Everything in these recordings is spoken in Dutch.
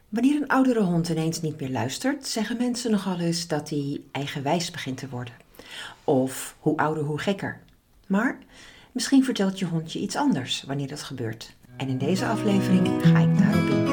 Wanneer een oudere hond ineens niet meer luistert, zeggen mensen nogal eens dat hij eigenwijs begint te worden. Of hoe ouder, hoe gekker. Maar misschien vertelt je hond je iets anders wanneer dat gebeurt. En in deze aflevering ga ik daarop in.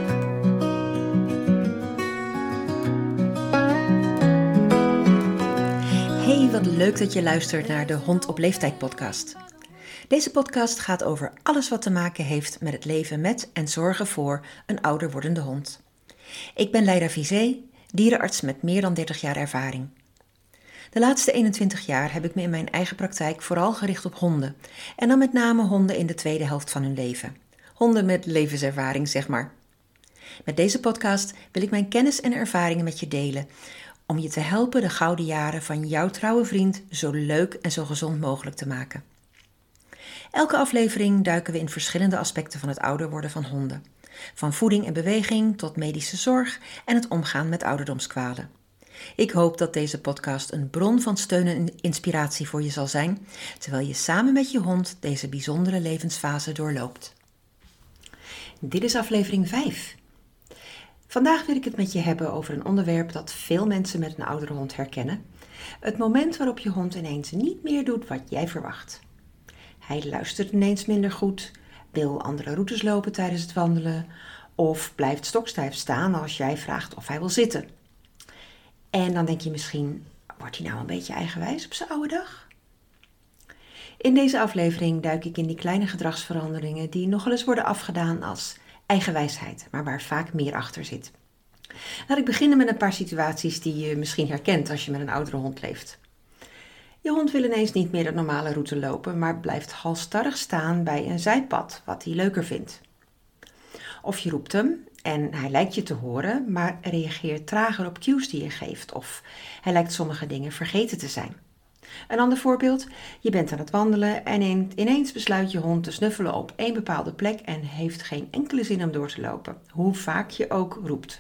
Hey, wat leuk dat je luistert naar de Hond op Leeftijd podcast. Deze podcast gaat over alles wat te maken heeft met het leven met en zorgen voor een ouder wordende hond. Ik ben Leida Vizé, dierenarts met meer dan 30 jaar ervaring. De laatste 21 jaar heb ik me in mijn eigen praktijk vooral gericht op honden. En dan met name honden in de tweede helft van hun leven. Honden met levenservaring, zeg maar. Met deze podcast wil ik mijn kennis en ervaringen met je delen, om je te helpen de gouden jaren van jouw trouwe vriend zo leuk en zo gezond mogelijk te maken. Elke aflevering duiken we in verschillende aspecten van het ouder worden van honden. Van voeding en beweging tot medische zorg en het omgaan met ouderdomskwalen. Ik hoop dat deze podcast een bron van steun en inspiratie voor je zal zijn, terwijl je samen met je hond deze bijzondere levensfase doorloopt. Dit is aflevering 5. Vandaag wil ik het met je hebben over een onderwerp dat veel mensen met een oudere hond herkennen. Het moment waarop je hond ineens niet meer doet wat jij verwacht. Hij luistert ineens minder goed, wil andere routes lopen tijdens het wandelen of blijft stokstijf staan als jij vraagt of hij wil zitten. En dan denk je misschien, wordt hij nou een beetje eigenwijs op zijn oude dag? In deze aflevering duik ik in die kleine gedragsveranderingen die nogal eens worden afgedaan als eigenwijsheid, maar waar vaak meer achter zit. Laat ik beginnen met een paar situaties die je misschien herkent als je met een oudere hond leeft. Je hond wil ineens niet meer de normale route lopen, maar blijft halsstarrig staan bij een zijpad, wat hij leuker vindt. Of je roept hem en hij lijkt je te horen, maar reageert trager op cues die je geeft. Of hij lijkt sommige dingen vergeten te zijn. Een ander voorbeeld, je bent aan het wandelen en ineens besluit je hond te snuffelen op één bepaalde plek en heeft geen enkele zin om door te lopen, hoe vaak je ook roept.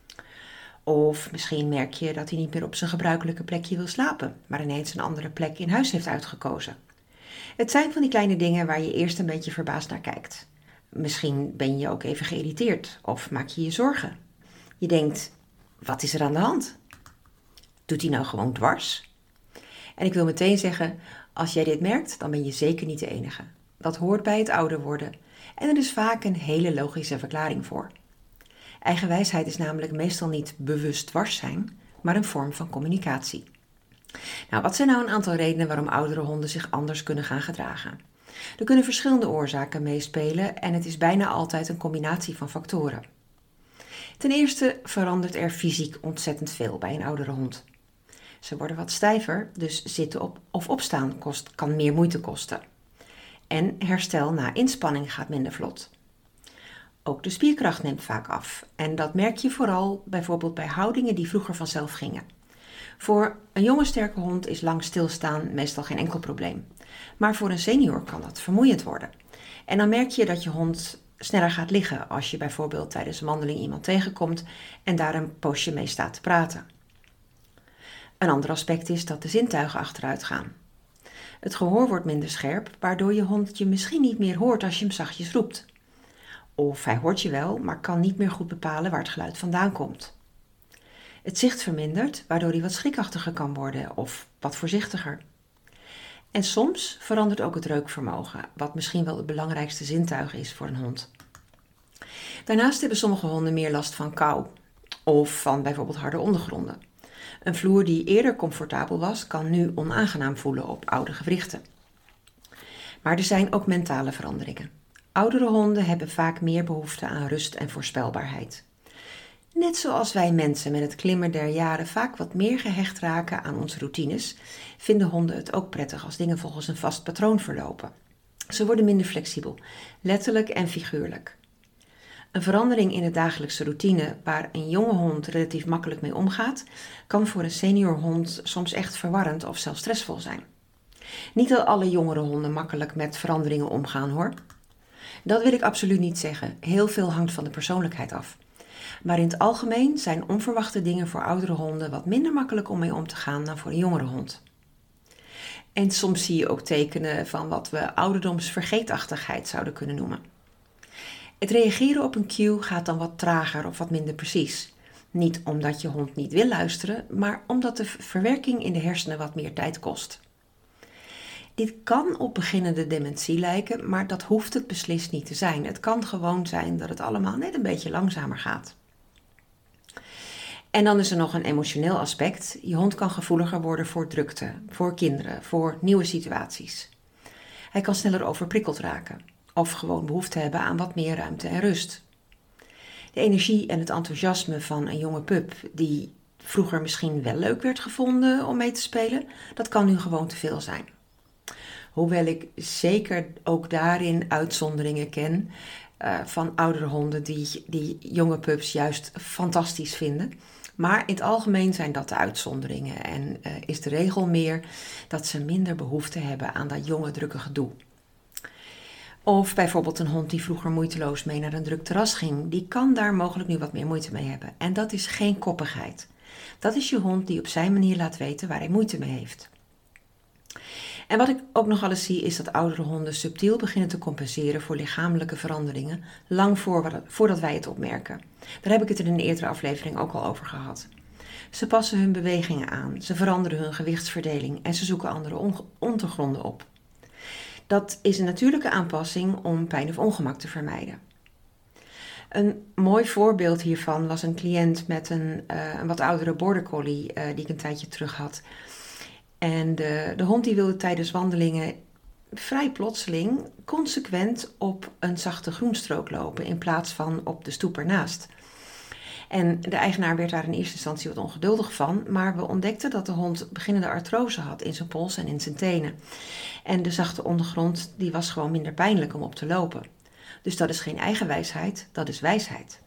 Of misschien merk je dat hij niet meer op zijn gebruikelijke plekje wil slapen, maar ineens een andere plek in huis heeft uitgekozen. Het zijn van die kleine dingen waar je eerst een beetje verbaasd naar kijkt. Misschien ben je ook even geïrriteerd of maak je je zorgen. Je denkt, wat is er aan de hand? Doet hij nou gewoon dwars? En ik wil meteen zeggen, als jij dit merkt, dan ben je zeker niet de enige. Dat hoort bij het ouder worden en er is vaak een hele logische verklaring voor. Eigenwijsheid is namelijk meestal niet bewust dwars zijn, maar een vorm van communicatie. Nou, wat zijn nou een aantal redenen waarom oudere honden zich anders kunnen gaan gedragen? Er kunnen verschillende oorzaken meespelen en het is bijna altijd een combinatie van factoren. Ten eerste verandert er fysiek ontzettend veel bij een oudere hond. Ze worden wat stijver, dus zitten op of opstaan kan meer moeite kosten. En herstel na inspanning gaat minder vlot. Ook de spierkracht neemt vaak af en dat merk je vooral bijvoorbeeld bij houdingen die vroeger vanzelf gingen. Voor een jonge sterke hond is lang stilstaan meestal geen enkel probleem. Maar voor een senior kan dat vermoeiend worden. En dan merk je dat je hond sneller gaat liggen als je bijvoorbeeld tijdens een wandeling iemand tegenkomt en daar een poosje mee staat te praten. Een ander aspect is dat de zintuigen achteruit gaan. Het gehoor wordt minder scherp, waardoor je hond je misschien niet meer hoort als je hem zachtjes roept. Of hij hoort je wel, maar kan niet meer goed bepalen waar het geluid vandaan komt. Het zicht vermindert, waardoor hij wat schrikachtiger kan worden of wat voorzichtiger. En soms verandert ook het reukvermogen, wat misschien wel het belangrijkste zintuig is voor een hond. Daarnaast hebben sommige honden meer last van kou of van bijvoorbeeld harde ondergronden. Een vloer die eerder comfortabel was, kan nu onaangenaam voelen op oude gewrichten. Maar er zijn ook mentale veranderingen. Oudere honden hebben vaak meer behoefte aan rust en voorspelbaarheid. Net zoals wij mensen met het klimmen der jaren vaak wat meer gehecht raken aan onze routines, vinden honden het ook prettig als dingen volgens een vast patroon verlopen. Ze worden minder flexibel, letterlijk en figuurlijk. Een verandering in de dagelijkse routine waar een jonge hond relatief makkelijk mee omgaat, kan voor een senior hond soms echt verwarrend of zelfs stressvol zijn. Niet dat alle jongere honden makkelijk met veranderingen omgaan hoor. Dat wil ik absoluut niet zeggen. Heel veel hangt van de persoonlijkheid af. Maar in het algemeen zijn onverwachte dingen voor oudere honden wat minder makkelijk om mee om te gaan dan voor een jongere hond. En soms zie je ook tekenen van wat we ouderdomsvergeetachtigheid zouden kunnen noemen. Het reageren op een cue gaat dan wat trager of wat minder precies. Niet omdat je hond niet wil luisteren, maar omdat de verwerking in de hersenen wat meer tijd kost. Dit kan op beginnende dementie lijken, maar dat hoeft het beslist niet te zijn. Het kan gewoon zijn dat het allemaal net een beetje langzamer gaat. En dan is er nog een emotioneel aspect. Je hond kan gevoeliger worden voor drukte, voor kinderen, voor nieuwe situaties. Hij kan sneller overprikkeld raken of gewoon behoefte hebben aan wat meer ruimte en rust. De energie en het enthousiasme van een jonge pup die vroeger misschien wel leuk werd gevonden om mee te spelen, dat kan nu gewoon te veel zijn. Hoewel ik zeker ook daarin uitzonderingen ken van oudere honden die jonge pups juist fantastisch vinden. Maar in het algemeen zijn dat de uitzonderingen en is de regel meer dat ze minder behoefte hebben aan dat jonge drukke gedoe. Of bijvoorbeeld een hond die vroeger moeiteloos mee naar een druk terras ging, die kan daar mogelijk nu wat meer moeite mee hebben. En dat is geen koppigheid. Dat is je hond die op zijn manier laat weten waar hij moeite mee heeft. En wat ik ook nog eens zie is dat oudere honden subtiel beginnen te compenseren voor lichamelijke veranderingen, lang voordat wij het opmerken. Daar heb ik het in een eerdere aflevering ook al over gehad. Ze passen hun bewegingen aan, ze veranderen hun gewichtsverdeling en ze zoeken andere ondergronden op. Dat is een natuurlijke aanpassing om pijn of ongemak te vermijden. Een mooi voorbeeld hiervan was een cliënt met een wat oudere border collie die ik een tijdje terug had. En de hond die wilde tijdens wandelingen vrij plotseling consequent op een zachte groenstrook lopen in plaats van op de stoep ernaast. En de eigenaar werd daar in eerste instantie wat ongeduldig van, maar we ontdekten dat de hond beginnende artrose had in zijn pols en in zijn tenen. En de zachte ondergrond die was gewoon minder pijnlijk om op te lopen. Dus dat is geen eigen wijsheid, dat is wijsheid.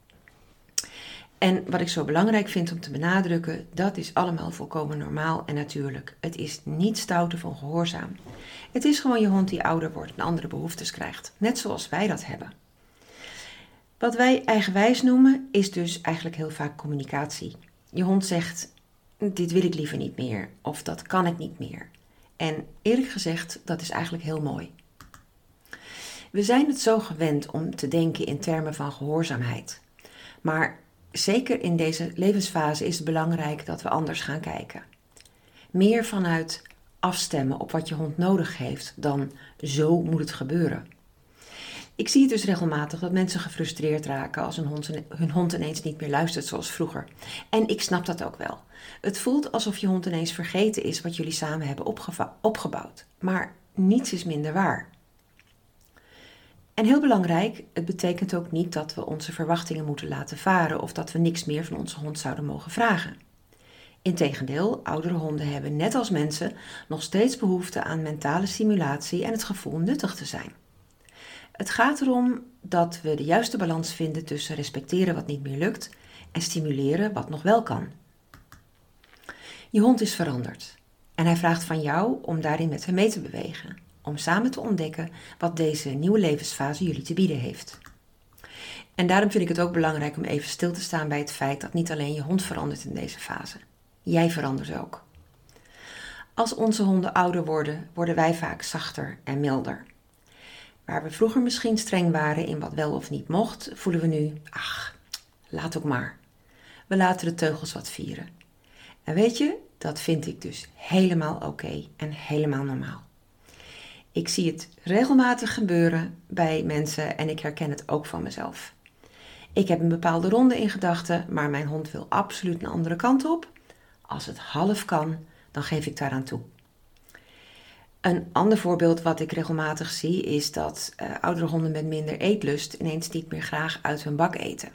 En wat ik zo belangrijk vind om te benadrukken, dat is allemaal volkomen normaal en natuurlijk. Het is niet stout of ongehoorzaam. Het is gewoon je hond die ouder wordt en andere behoeftes krijgt, net zoals wij dat hebben. Wat wij eigenwijs noemen, is dus eigenlijk heel vaak communicatie. Je hond zegt, dit wil ik liever niet meer, of dat kan ik niet meer. En eerlijk gezegd, dat is eigenlijk heel mooi. We zijn het zo gewend om te denken in termen van gehoorzaamheid. Maar zeker in deze levensfase is het belangrijk dat we anders gaan kijken. Meer vanuit afstemmen op wat je hond nodig heeft dan zo moet het gebeuren. Ik zie het dus regelmatig dat mensen gefrustreerd raken als hun hond ineens niet meer luistert zoals vroeger. En ik snap dat ook wel. Het voelt alsof je hond ineens vergeten is wat jullie samen hebben opgebouwd. Maar niets is minder waar. En heel belangrijk, het betekent ook niet dat we onze verwachtingen moeten laten varen of dat we niks meer van onze hond zouden mogen vragen. Integendeel, oudere honden hebben net als mensen nog steeds behoefte aan mentale stimulatie en het gevoel nuttig te zijn. Het gaat erom dat we de juiste balans vinden tussen respecteren wat niet meer lukt en stimuleren wat nog wel kan. Je hond is veranderd en hij vraagt van jou om daarin met hem mee te bewegen, om samen te ontdekken wat deze nieuwe levensfase jullie te bieden heeft. En daarom vind ik het ook belangrijk om even stil te staan bij het feit dat niet alleen je hond verandert in deze fase. Jij verandert ook. Als onze honden ouder worden, worden wij vaak zachter en milder. Waar we vroeger misschien streng waren in wat wel of niet mocht, voelen we nu, laat ook maar. We laten de teugels wat vieren. En weet je, dat vind ik dus helemaal oké en helemaal normaal. Ik zie het regelmatig gebeuren bij mensen en ik herken het ook van mezelf. Ik heb een bepaalde ronde in gedachten, maar mijn hond wil absoluut een andere kant op. Als het half kan, dan geef ik daaraan toe. Een ander voorbeeld wat ik regelmatig zie is dat oudere honden met minder eetlust ineens niet meer graag uit hun bak eten.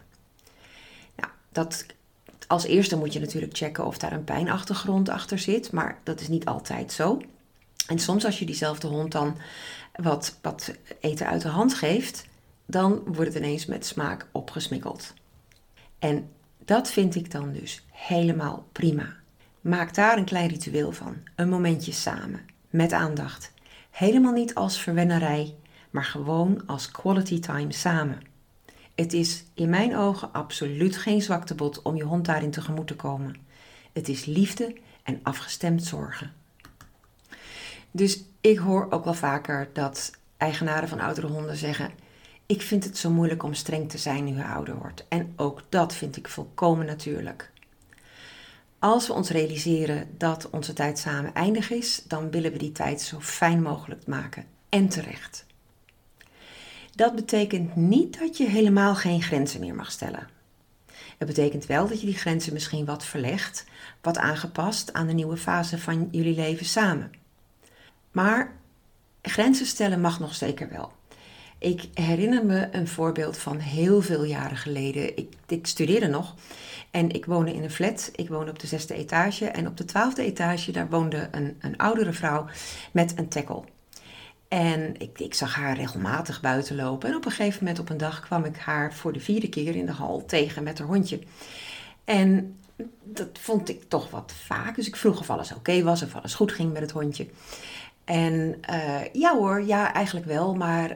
Nou, als eerste moet je natuurlijk checken of daar een pijnachtergrond achter zit, maar dat is niet altijd zo. En soms als je diezelfde hond dan wat eten uit de hand geeft, dan wordt het ineens met smaak opgesmikkeld. En dat vind ik dan dus helemaal prima. Maak daar een klein ritueel van, een momentje samen, met aandacht. Helemaal niet als verwennerij, maar gewoon als quality time samen. Het is in mijn ogen absoluut geen zwaktebod om je hond daarin tegemoet te komen. Het is liefde en afgestemd zorgen. Dus ik hoor ook wel vaker dat eigenaren van oudere honden zeggen, Ik vind het zo moeilijk om streng te zijn nu je ouder wordt. En ook dat vind ik volkomen natuurlijk. Als we ons realiseren dat onze tijd samen eindig is, dan willen we die tijd zo fijn mogelijk maken. En terecht. Dat betekent niet dat je helemaal geen grenzen meer mag stellen. Het betekent wel dat je die grenzen misschien wat verlegt, wat aangepast aan de nieuwe fase van jullie leven samen. Maar grenzen stellen mag nog zeker wel. Ik herinner me een voorbeeld van heel veel jaren geleden. Ik studeerde nog en ik woonde in een flat. Ik woonde op de 6e etage en op de 12e etage daar woonde een oudere vrouw met een tackle. En ik zag haar regelmatig buiten lopen en op een gegeven moment op een dag kwam ik haar voor de 4e keer in de hal tegen met haar hondje. En dat vond ik toch wat vaak, dus ik vroeg of alles oké was, of alles goed ging met het hondje. En ja hoor, ja eigenlijk wel, maar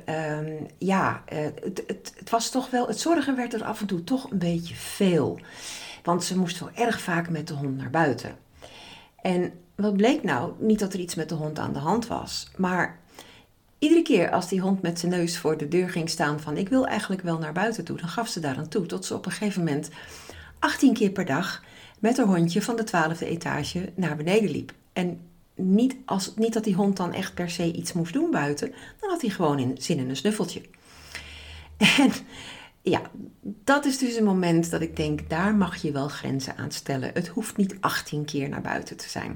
het was toch wel, het zorgen werd er af en toe toch een beetje veel. Want ze moest wel erg vaak met de hond naar buiten. En wat bleek nou? Niet dat er iets met de hond aan de hand was, maar iedere keer als die hond met zijn neus voor de deur ging staan van ik wil eigenlijk wel naar buiten toe, dan gaf ze daar aan toe tot ze op een gegeven moment 18 keer per dag met haar hondje van de 12e etage naar beneden liep. En niet dat die hond dan echt per se iets moest doen buiten, dan had hij gewoon zin in een snuffeltje. En ja, dat is dus een moment dat ik denk, daar mag je wel grenzen aan stellen. Het hoeft niet 18 keer naar buiten te zijn.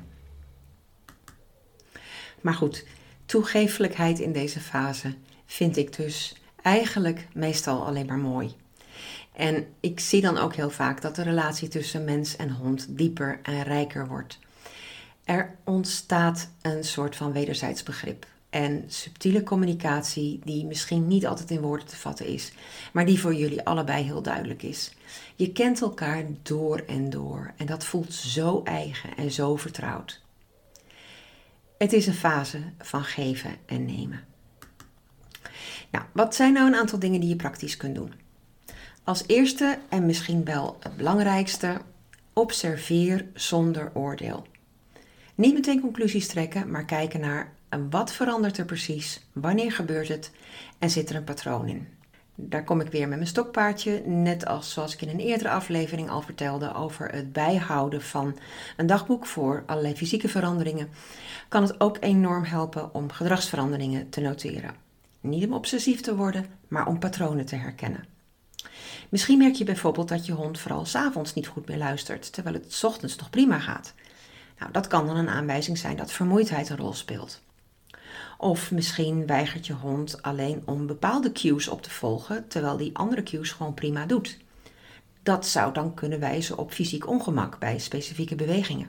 Maar goed, toegeeflijkheid in deze fase vind ik dus eigenlijk meestal alleen maar mooi. En ik zie dan ook heel vaak dat de relatie tussen mens en hond dieper en rijker wordt. Er ontstaat een soort van wederzijds begrip en subtiele communicatie die misschien niet altijd in woorden te vatten is, maar die voor jullie allebei heel duidelijk is. Je kent elkaar door en dat voelt zo eigen en zo vertrouwd. Het is een fase van geven en nemen. Nou, wat zijn nou een aantal dingen die je praktisch kunt doen? Als eerste en misschien wel het belangrijkste, observeer zonder oordeel. Niet meteen conclusies trekken, maar kijken naar wat verandert er precies, wanneer gebeurt het en zit er een patroon in. Daar kom ik weer met mijn stokpaardje, net als zoals ik in een eerdere aflevering al vertelde over het bijhouden van een dagboek voor allerlei fysieke veranderingen, kan het ook enorm helpen om gedragsveranderingen te noteren. Niet om obsessief te worden, maar om patronen te herkennen. Misschien merk je bijvoorbeeld dat je hond vooral 's avonds niet goed meer luistert, terwijl het 's ochtends nog prima gaat. Nou, dat kan dan een aanwijzing zijn dat vermoeidheid een rol speelt. Of misschien weigert je hond alleen om bepaalde cues op te volgen, terwijl die andere cues gewoon prima doet. Dat zou dan kunnen wijzen op fysiek ongemak bij specifieke bewegingen.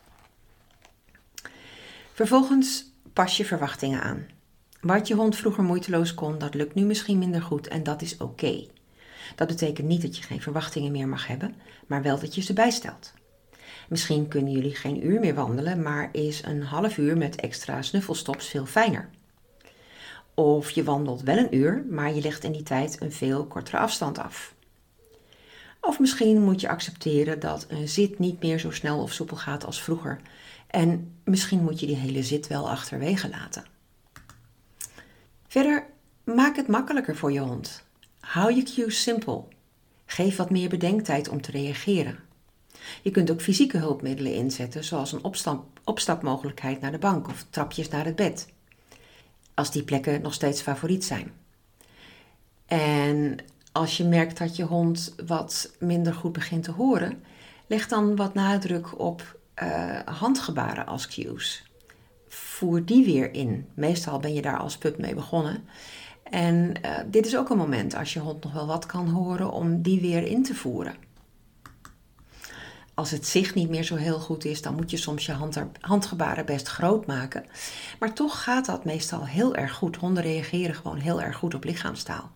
Vervolgens pas je verwachtingen aan. Wat je hond vroeger moeiteloos kon, dat lukt nu misschien minder goed en dat is oké. Dat betekent niet dat je geen verwachtingen meer mag hebben, maar wel dat je ze bijstelt. Misschien kunnen jullie geen uur meer wandelen, maar is een half uur met extra snuffelstops veel fijner. Of je wandelt wel een uur, maar je legt in die tijd een veel kortere afstand af. Of misschien moet je accepteren dat een zit niet meer zo snel of soepel gaat als vroeger. En misschien moet je die hele zit wel achterwege laten. Verder, maak het makkelijker voor je hond. Hou je cues simpel. Geef wat meer bedenktijd om te reageren. Je kunt ook fysieke hulpmiddelen inzetten, zoals een opstapmogelijkheid naar de bank of trapjes naar het bed. Als die plekken nog steeds favoriet zijn. En als je merkt dat je hond wat minder goed begint te horen, leg dan wat nadruk op handgebaren als cues. Voer die weer in. Meestal ben je daar als pup mee begonnen. En dit is ook een moment als je hond nog wel wat kan horen om die weer in te voeren. Als het zicht niet meer zo heel goed is, dan moet je soms je handgebaren best groot maken. Maar toch gaat dat meestal heel erg goed. Honden reageren gewoon heel erg goed op lichaamstaal.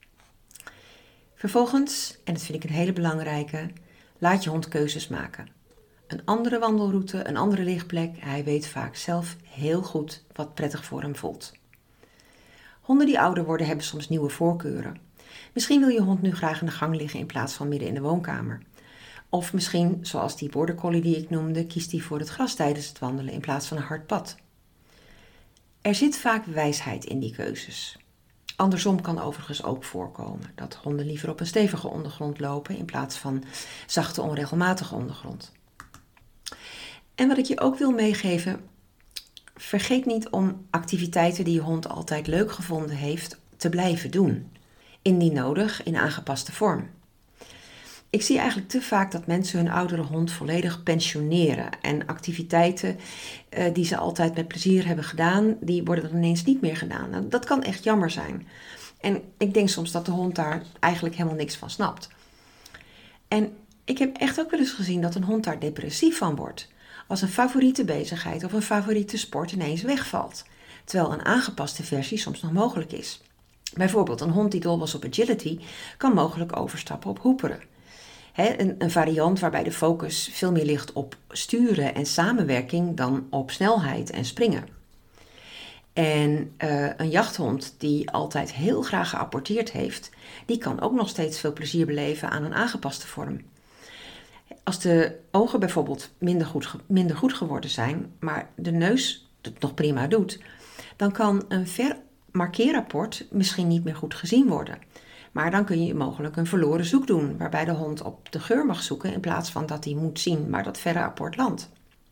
Vervolgens, en dat vind ik een hele belangrijke, laat je hond keuzes maken. Een andere wandelroute, een andere ligplek. Hij weet vaak zelf heel goed wat prettig voor hem voelt. Honden die ouder worden hebben soms nieuwe voorkeuren. Misschien wil je hond nu graag in de gang liggen in plaats van midden in de woonkamer. Of misschien, zoals die border collie die ik noemde, kiest hij voor het gras tijdens het wandelen in plaats van een hard pad. Er zit vaak wijsheid in die keuzes. Andersom kan overigens ook voorkomen dat honden liever op een stevige ondergrond lopen in plaats van zachte, onregelmatige ondergrond. En wat ik je ook wil meegeven, vergeet niet om activiteiten die je hond altijd leuk gevonden heeft te blijven doen. Indien nodig in aangepaste vorm. Ik zie eigenlijk te vaak dat mensen hun oudere hond volledig pensioneren. En activiteiten die ze altijd met plezier hebben gedaan, die worden dan ineens niet meer gedaan. Nou, dat kan echt jammer zijn. En ik denk soms dat de hond daar eigenlijk helemaal niks van snapt. En ik heb echt ook wel eens gezien dat een hond daar depressief van wordt. Als een favoriete bezigheid of een favoriete sport ineens wegvalt. Terwijl een aangepaste versie soms nog mogelijk is. Bijvoorbeeld een hond die dol was op agility kan mogelijk overstappen op hoeperen. Een variant waarbij de focus veel meer ligt op sturen en samenwerking dan op snelheid en springen. En een jachthond die altijd heel graag geapporteerd heeft, die kan ook nog steeds veel plezier beleven aan een aangepaste vorm. Als de ogen bijvoorbeeld minder goed geworden zijn, maar de neus het nog prima doet, dan kan een markeerrapport misschien niet meer goed gezien worden. Maar dan kun je mogelijk een verloren zoek doen, waarbij de hond op de geur mag zoeken in plaats van dat hij moet zien waar dat verre rapport landt.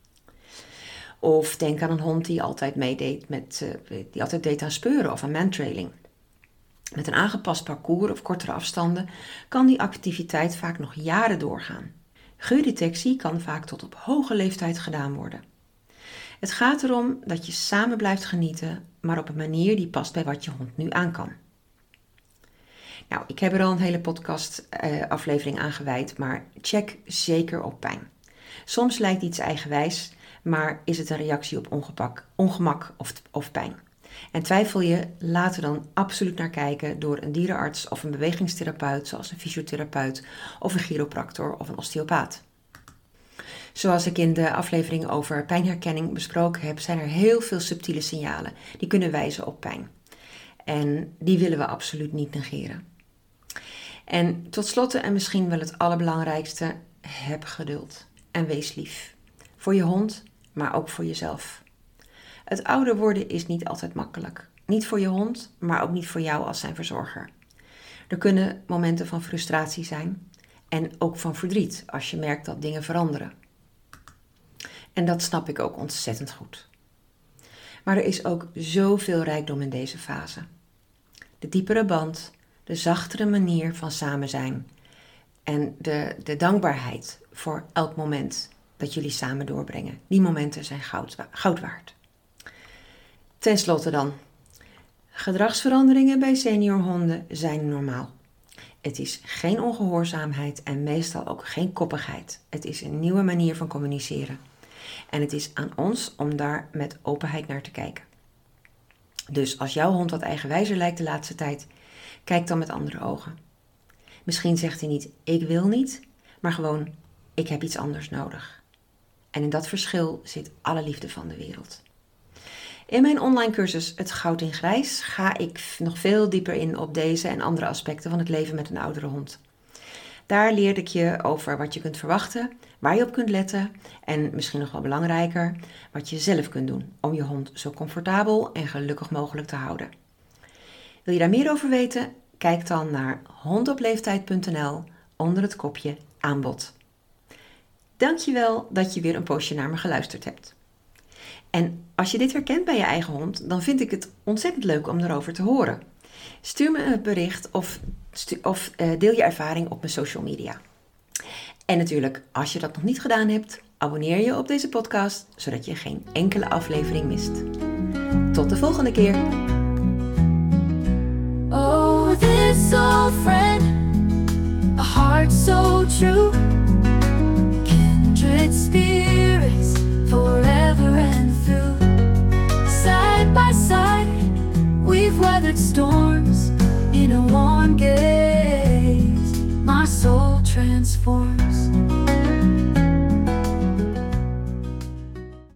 Of denk aan een hond die altijd die altijd deed aan speuren of aan mantrailing. Met een aangepast parcours of kortere afstanden kan die activiteit vaak nog jaren doorgaan. Geurdetectie kan vaak tot op hoge leeftijd gedaan worden. Het gaat erom dat je samen blijft genieten, maar op een manier die past bij wat je hond nu aan kan. Nou, ik heb er al een hele podcast-aflevering aan gewijd, maar check zeker op pijn. Soms lijkt iets eigenwijs, maar is het een reactie op ongemak of pijn. En twijfel je, laat er dan absoluut naar kijken door een dierenarts of een bewegingstherapeut, zoals een fysiotherapeut of een chiropractor of een osteopaat. Zoals ik in de aflevering over pijnherkenning besproken heb, zijn er heel veel subtiele signalen die kunnen wijzen op pijn. En die willen we absoluut niet negeren. En tot slot, en misschien wel het allerbelangrijkste, heb geduld en wees lief. Voor je hond, maar ook voor jezelf. Het ouder worden is niet altijd makkelijk. Niet voor je hond, maar ook niet voor jou als zijn verzorger. Er kunnen momenten van frustratie zijn en ook van verdriet als je merkt dat dingen veranderen. En dat snap ik ook ontzettend goed. Maar er is ook zoveel rijkdom in deze fase. De diepere band, de zachtere manier van samen zijn en de dankbaarheid voor elk moment dat jullie samen doorbrengen. Die momenten zijn goud waard. Ten slotte dan. Gedragsveranderingen bij seniorhonden zijn normaal. Het is geen ongehoorzaamheid en meestal ook geen koppigheid. Het is een nieuwe manier van communiceren. En het is aan ons om daar met openheid naar te kijken. Dus als jouw hond wat eigenwijzer lijkt de laatste tijd, kijk dan met andere ogen. Misschien zegt hij niet, ik wil niet, maar gewoon, ik heb iets anders nodig. En in dat verschil zit alle liefde van de wereld. In mijn online cursus Het Goud in Grijs ga ik nog veel dieper in op deze en andere aspecten van het leven met een oudere hond. Daar leer ik je over wat je kunt verwachten, waar je op kunt letten en misschien nog wel belangrijker, wat je zelf kunt doen om je hond zo comfortabel en gelukkig mogelijk te houden. Wil je daar meer over weten? Kijk dan naar hondopleeftijd.nl onder het kopje aanbod. Dankjewel dat je weer een poosje naar me geluisterd hebt. En als je dit herkent bij je eigen hond, dan vind ik het ontzettend leuk om erover te horen. Stuur me een bericht of deel je ervaring op mijn social media. En natuurlijk, als je dat nog niet gedaan hebt, abonneer je op deze podcast, zodat je geen enkele aflevering mist. Tot de volgende keer! Oh, this old friend, a heart so true, kindred spirits forever and through. Side by side, we've weathered storms in a warm gaze, my soul transformed.